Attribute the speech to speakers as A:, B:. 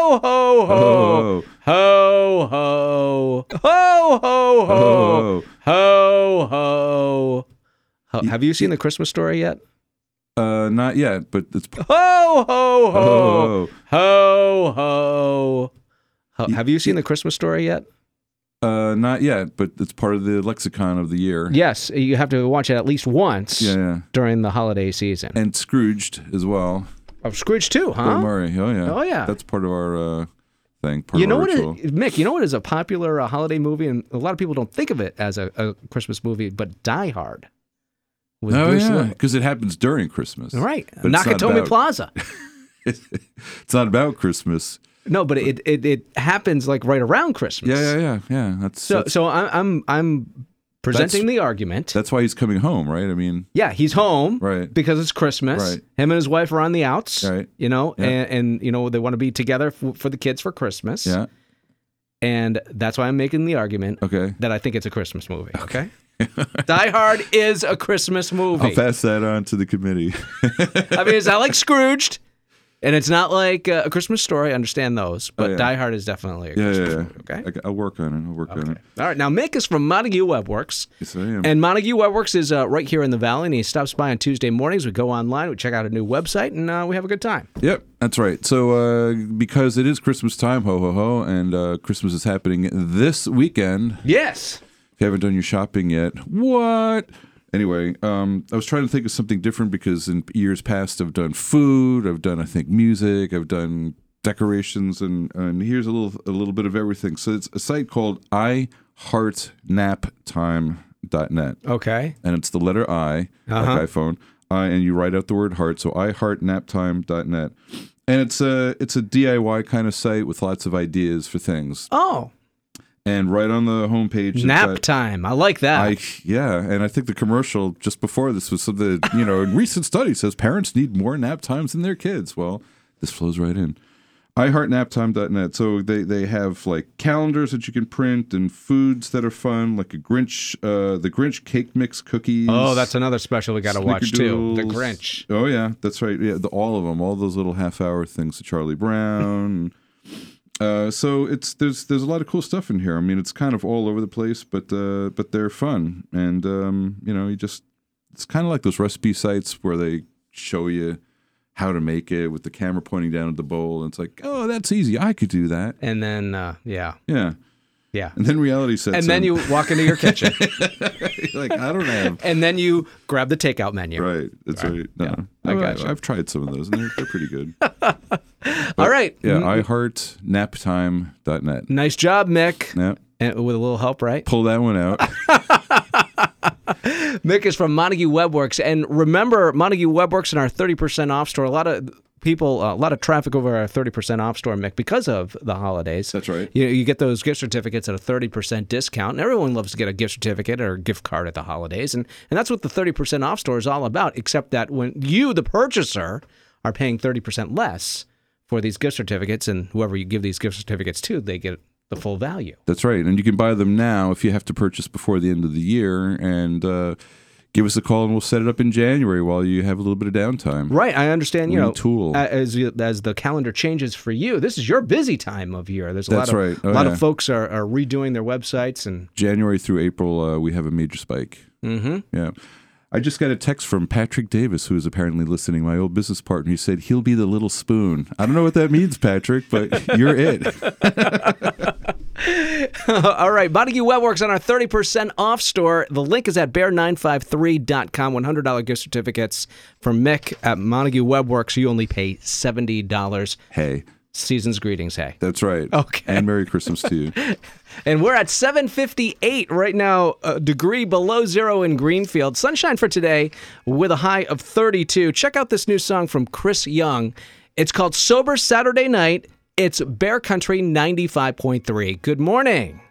A: Ho, ho, ho. Ho, ho. Ho, ho, ho. Ho, ho. Have you seen The Christmas Story yet?
B: Not yet, but it's...
A: Ho, ho, ho. Ho, ho. Have you seen The Christmas Story yet?
B: Not yet, but it's part of the lexicon of the year.
A: Yes, you have to watch it at least once during the holiday season.
B: And Scrooged as well.
A: Oh, Scrooge too, huh?
B: Bill Murray. Oh, yeah.
A: Oh, yeah.
B: That's part of our thing,
A: You know what,
B: ritual.
A: Mick, you know what is a popular holiday movie, and a lot of people don't think of it as a Christmas movie, but Die Hard. With Bruce Willis.
B: Because it happens during Christmas.
A: Right.
B: But it's not
A: Nakatomi
B: about-
A: Plaza.
B: It's not about Christmas.
A: No, but it happens like right around Christmas.
B: Yeah. That's
A: I'm presenting the argument.
B: That's why he's coming home, right? I mean,
A: yeah, he's home
B: right
A: because it's Christmas.
B: Right.
A: Him and his wife are on the outs.
B: Right.
A: You know,
B: Yeah.
A: and you know they want to be together for the kids for Christmas.
B: Yeah.
A: And that's why I'm making the argument that I think it's a Christmas movie. Okay. Die Hard is a Christmas movie.
B: I'll pass that on to the committee.
A: I mean, it's not like Scrooged, and it's not like A Christmas Story. I understand those, but Die Hard is definitely a Christmas movie. Okay,
B: I'll work on it.
A: All right, now Mick is from Montague Webworks.
B: Yes, I am.
A: And Montague Webworks is right here in the Valley, and he stops by on Tuesday mornings. We go online, we check out a new website, and we have a good time.
B: Yep, that's right. So because it is Christmas time, ho, ho, ho, and Christmas is happening this weekend.
A: Yes.
B: If you haven't done your shopping yet, what? Anyway, I was trying to think of something different because in years past I've done food, I've done, I think, music, I've done decorations, and here's a little bit of everything. So it's a site called iHeartNapTime.net.
A: Okay.
B: And it's the letter I, like iPhone, and you write out the word heart, so iHeartNapTime.net. And it's a DIY kind of site with lots of ideas for things.
A: Oh.
B: And right on the homepage,
A: nap time. I like that.
B: And I think the commercial just before this was something, in recent study says parents need more nap times than their kids. Well, this flows right in. iHeartNapTime.net. So they have like calendars that you can print and foods that are fun, like the Grinch cake mix cookies.
A: Oh, that's another special we got to watch too. The Grinch.
B: Oh yeah, that's right. Yeah, all of them, all those little half-hour things to Charlie Brown. So there's a lot of cool stuff in here. I mean, it's kind of all over the place, but they're fun, and it's kind of like those recipe sites where they show you how to make it with the camera pointing down at the bowl, and it's like, oh, that's easy, I could do that.
A: And then
B: yeah,
A: and
B: then reality sets in.
A: And then you walk into your kitchen,
B: like I don't have,
A: and then you grab the takeout menu.
B: Right, that's right. No,
A: yeah. I got you.
B: I've tried some of those, and they're pretty good.
A: All right.
B: Yeah, iHeartNapTime.net.
A: Nice job, Mick.
B: Yeah.
A: And with a little help, right?
B: Pull that one out.
A: Mick is from Montague Webworks. And remember, Montague Webworks in our 30% off store. A lot of traffic over our 30% off store, Mick, because of the holidays.
B: That's right.
A: You get those gift certificates at a 30% discount. And everyone loves to get a gift certificate or a gift card at the holidays. And that's what the 30% off store is all about, except that when you, the purchaser, are paying 30% less for these gift certificates, and whoever you give these gift certificates to, they get the full value.
B: That's right. And you can buy them now if you have to purchase before the end of the year. And give us a call and we'll set it up in January while you have a little bit of downtime.
A: Right. I understand,
B: tool.
A: As the calendar changes for you, this is your busy time of year. There's a lot of folks are redoing their websites. And
B: January through April, we have a major spike.
A: Mm-hmm.
B: Yeah. I just got a text from Patrick Davis, who is apparently listening, my old business partner. He said, he'll be the little spoon. I don't know what that means, Patrick, but you're it.
A: All right. Montague Webworks on our 30% off store. The link is at bear953.com. $100 gift certificates from Mick at Montague Webworks. You only pay $70.
B: Hey.
A: Season's greetings, hey.
B: That's right.
A: Okay.
B: And Merry Christmas to you.
A: And we're at 758 right now, a degree below zero in Greenfield. Sunshine for today with a high of 32. Check out this new song from Chris Young. It's called Sober Saturday Night. It's Bear Country 95.3. Good morning.